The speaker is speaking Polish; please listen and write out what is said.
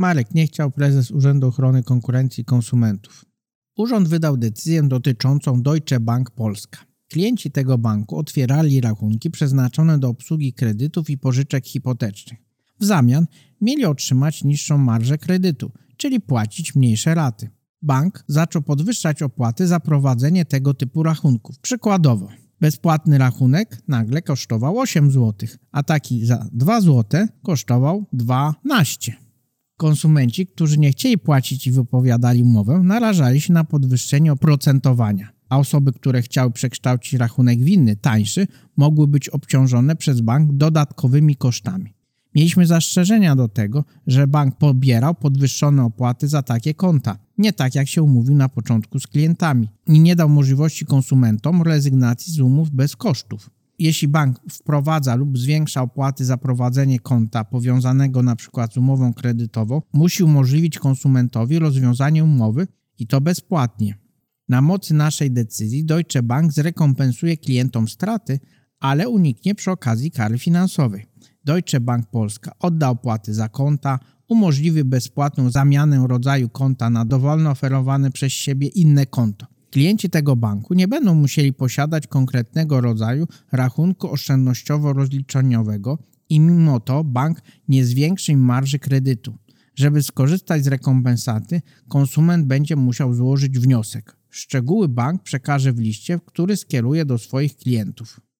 Marek nie chciał, prezes Urzędu Ochrony Konkurencji i Konsumentów. Urząd wydał decyzję dotyczącą Deutsche Bank Polska. Klienci tego banku otwierali rachunki przeznaczone do obsługi kredytów i pożyczek hipotecznych. W zamian mieli otrzymać niższą marżę kredytu, czyli płacić mniejsze raty. Bank zaczął podwyższać opłaty za prowadzenie tego typu rachunków. Przykładowo, bezpłatny rachunek nagle kosztował 8 zł, a taki za 2 zł kosztował 12. Konsumenci, którzy nie chcieli płacić i wypowiadali umowę, narażali się na podwyższenie oprocentowania, a osoby, które chciały przekształcić rachunek w inny, tańszy, mogły być obciążone przez bank dodatkowymi kosztami. Mieliśmy zastrzeżenia do tego, że bank pobierał podwyższone opłaty za takie konta, nie tak jak się umówił na początku z klientami i nie dał możliwości konsumentom rezygnacji z umów bez kosztów. Jeśli bank wprowadza lub zwiększa opłaty za prowadzenie konta powiązanego np. z umową kredytową, musi umożliwić konsumentowi rozwiązanie umowy i to bezpłatnie. Na mocy naszej decyzji Deutsche Bank zrekompensuje klientom straty, ale uniknie przy okazji kary finansowej. Deutsche Bank Polska odda opłaty za konta, umożliwi bezpłatną zamianę rodzaju konta na dowolne oferowane przez siebie inne konto. Klienci tego banku nie będą musieli posiadać konkretnego rodzaju rachunku oszczędnościowo-rozliczeniowego i mimo to bank nie zwiększy im marży kredytu. Żeby skorzystać z rekompensaty, konsument będzie musiał złożyć wniosek. Szczegóły bank przekaże w liście, który skieruje do swoich klientów.